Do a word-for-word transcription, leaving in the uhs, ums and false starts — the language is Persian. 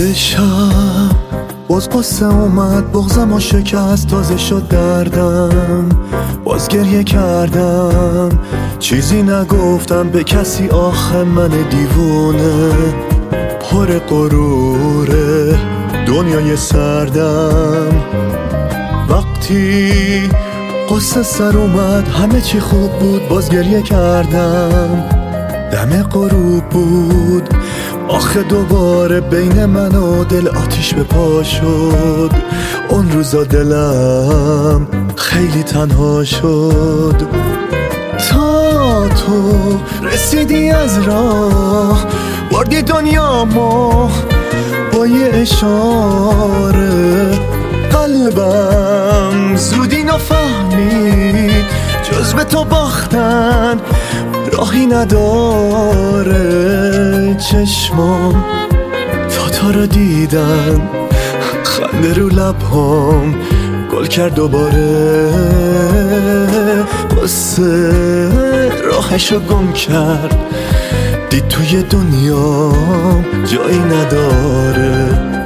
شب باز قصه اومد، بغضم و شکست، تازه شد دردم، باز گریه کردم، چیزی نگفتم به کسی، آخه من دیوونه پر غروره دنیای سردم. وقتی قصه سر اومد همه چی خوب بود، باز گریه کردم، دم غروب بود، آخه دوباره بین من و دل آتیش به پا شد. اون روزا دلم خیلی تنها شد، تا تو رسیدی از راه، بردی دنیامو با یه اشاره. قلبم زودی نفهمید جز به تو باختن راهی نداره. چشمام تا تو رو دیدن، خنده رو لبهام گل کرد دوباره. قصه راهشو گم کرد، دید توی دنیا جایی نداره.